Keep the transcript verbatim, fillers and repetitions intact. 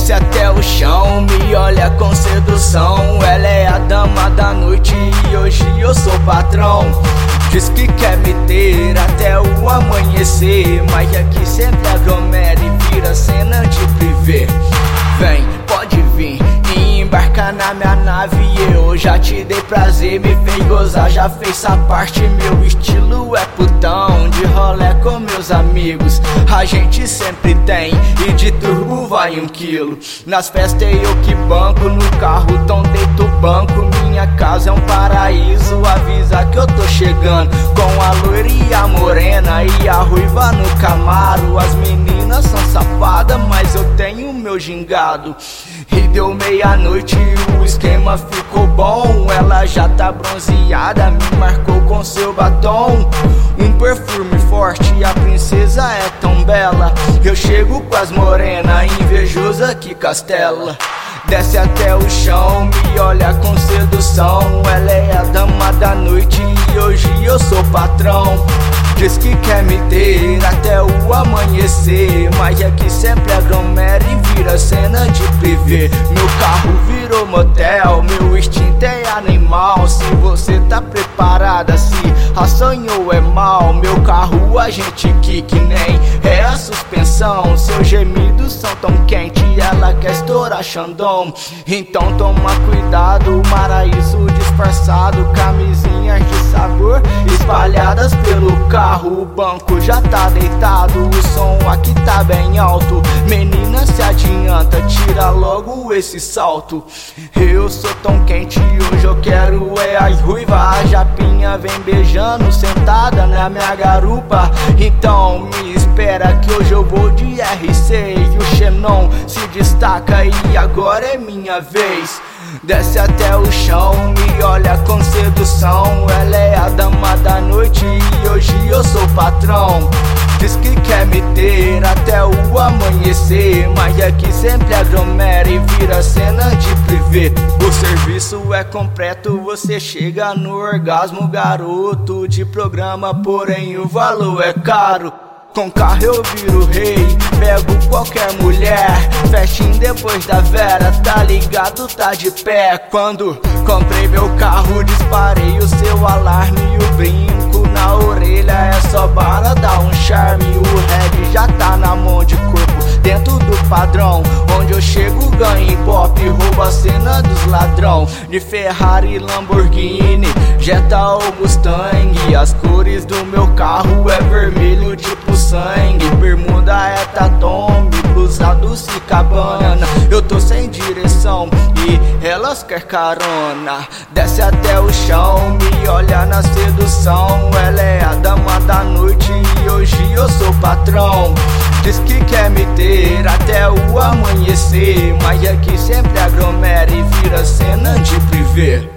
Desce até o chão, me olha com sedução. Ela é a dama da noite e hoje eu sou patrão. Diz que quer me ter até o amanhecer, mas aqui sempre aglomera e vira cena de privê. Vem, pode vir e embarcar na minha nave. Eu já te dei prazer, me fez gozar, já fez essa parte. Meu estilo é putão, de rolé com meus amigos a gente sempre tem, e de turbo vai um quilo. Nas festas eu que banco, no carro tão deito banco. Minha casa é um paraíso, avisa que eu tô chegando. Com a loira e a morena e a ruiva no Camaro. As meninas são safadas, mas eu tenho meu gingado. E deu meia-noite e o esquema ficou bom. Ela já tá bronzeada, me marcou com seu batom. Um perfume forte e a princesa é tão bela. Eu chego com as morenas, invejosa que castela. Desce até o chão, me olha com sedução. Ela é a dama da noite e hoje eu sou patrão. Diz que quer me ter até o amanhecer, mas aqui sempre aglomera e vira cena de privê. Meu carro virou motel, meu instinto é animal. Se você tá preparada, se assanhou é mal. Meu carro a gente que nem é a suspensão. Seus gemidos são tão quentes, ela quer estourar Xandão. Então toma cuidado, paraíso disfarçado. Camisinhas de sabor espalhadas pelo carro. O banco já tá deitado, o som aqui tá bem alto. Menina, se adianta, tira logo esse salto. Eu sou tão quente, hoje eu quero é as ruivas. A japinha vem beijando, sentada na minha garupa. Então me espera que hoje eu vou de R C. E o Xenon se destaca e agora é minha vez. Desce até o chão, me olha com sedução. Ela é a dama da noite e hoje eu sou patrão. Diz que quer me ter até o amanhecer, mas aqui sempre aglomera e vira cena de privê. O serviço é completo, você chega no orgasmo. Garoto de programa, porém o valor é caro. Com carro eu viro rei, pego qualquer mulher. Festinho depois da Vera, tá ligado, tá de pé. Quando comprei meu carro, disparei o seu alarme. E o brinco na orelha é só para dar um charme. O reggae já tá na mão de corpo, dentro do padrão. Onde eu chego ganho ibope, roubo a cena dos ladrão. De Ferrari, Lamborghini, Jetta ou Mustang. As cores do meu carro é vermelho tipo sangue. Bermuda é Tatom, blusa do Cabana. Eu tô sem direção e elas quer carona. Desce até o chão, me olha na sedução. Ela é a dama da noite e hoje eu sou patrão. Diz que quer me ter até o amanhecer, mas aqui sempre aglomera e vira cena de privê.